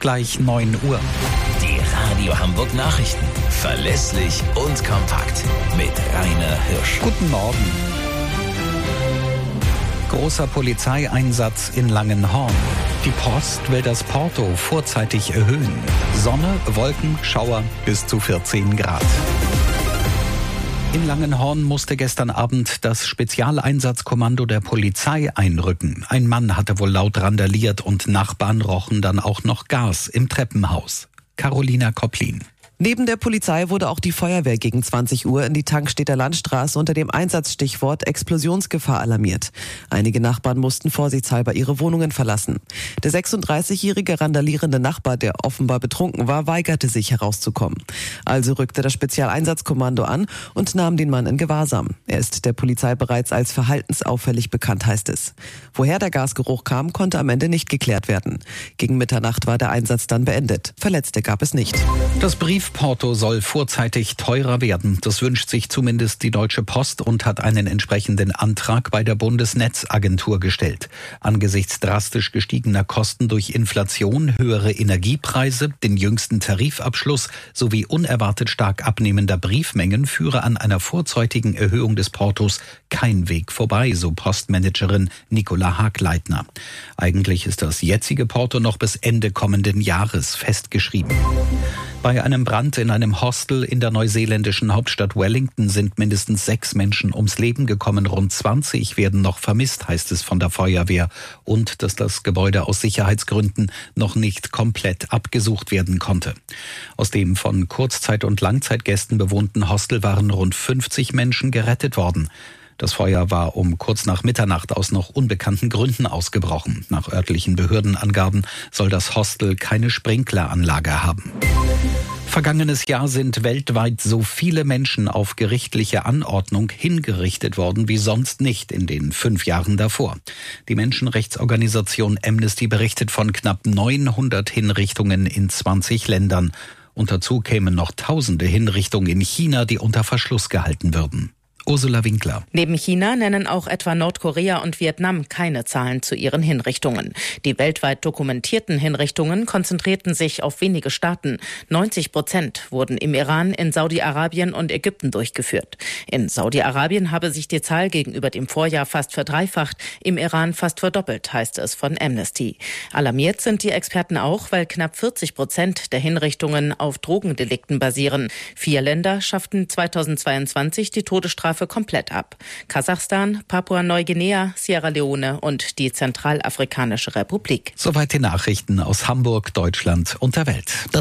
gleich 9 Uhr. Die Radio Hamburg Nachrichten. Verlässlich und kompakt. Mit Rainer Hirsch. Guten Morgen. Großer Polizeieinsatz in Langenhorn. Die Post will das Porto vorzeitig erhöhen. Sonne, Wolken, Schauer bis zu 14 Grad. In Langenhorn musste gestern Abend das Spezialeinsatzkommando der Polizei einrücken. Ein Mann hatte wohl laut randaliert und Nachbarn rochen dann auch noch Gas im Treppenhaus. Carolina Kopplin. Neben der Polizei wurde auch die Feuerwehr gegen 20 Uhr in die Tankstädter Landstraße unter dem Einsatzstichwort Explosionsgefahr alarmiert. Einige Nachbarn mussten vorsichtshalber ihre Wohnungen verlassen. Der 36-jährige randalierende Nachbar, der offenbar betrunken war, weigerte sich herauszukommen. Also rückte das Spezialeinsatzkommando an und nahm den Mann in Gewahrsam. Er ist der Polizei bereits als verhaltensauffällig bekannt, heißt es. Woher der Gasgeruch kam, konnte am Ende nicht geklärt werden. Gegen Mitternacht war der Einsatz dann beendet. Verletzte gab es nicht. Das Briefporto soll vorzeitig teurer werden. Das wünscht sich zumindest die Deutsche Post und hat einen entsprechenden Antrag bei der Bundesnetzagentur gestellt. Angesichts drastisch gestiegener Kosten durch Inflation, höhere Energiepreise, den jüngsten Tarifabschluss sowie unerwartet stark abnehmender Briefmengen führe an einer vorzeitigen Erhöhung des Portos kein Weg vorbei, so Postmanagerin Nicola Hagleitner. Eigentlich ist das jetzige Porto noch bis Ende kommenden Jahres festgeschrieben. Bei einem Brand in einem Hostel in der neuseeländischen Hauptstadt Wellington sind mindestens 6 Menschen ums Leben gekommen. Rund 20 werden noch vermisst, heißt es von der Feuerwehr. Und dass das Gebäude aus Sicherheitsgründen noch nicht komplett abgesucht werden konnte. Aus dem von Kurzzeit- und Langzeitgästen bewohnten Hostel waren rund 50 Menschen gerettet worden. Das Feuer war um kurz nach Mitternacht aus noch unbekannten Gründen ausgebrochen. Nach örtlichen Behördenangaben soll das Hostel keine Sprinkleranlage haben. Vergangenes Jahr sind weltweit so viele Menschen auf gerichtliche Anordnung hingerichtet worden wie sonst nicht in den 5 Jahren davor. Die Menschenrechtsorganisation Amnesty berichtet von knapp 900 Hinrichtungen in 20 Ländern. Und dazu kämen noch Tausende Hinrichtungen in China, die unter Verschluss gehalten würden. Ursula Winkler. Neben China nennen auch etwa Nordkorea und Vietnam keine Zahlen zu ihren Hinrichtungen. Die weltweit dokumentierten Hinrichtungen konzentrierten sich auf wenige Staaten. 90% wurden im Iran, in Saudi-Arabien und Ägypten durchgeführt. In Saudi-Arabien habe sich die Zahl gegenüber dem Vorjahr fast verdreifacht, im Iran fast verdoppelt, heißt es von Amnesty. Alarmiert sind die Experten auch, weil knapp 40% der Hinrichtungen auf Drogendelikten basieren. 4 Länder schafften 2022 die Todesstrafe komplett ab. Kasachstan, Papua-Neuguinea, Sierra Leone und die Zentralafrikanische Republik. Soweit die Nachrichten aus Hamburg, Deutschland und der Welt.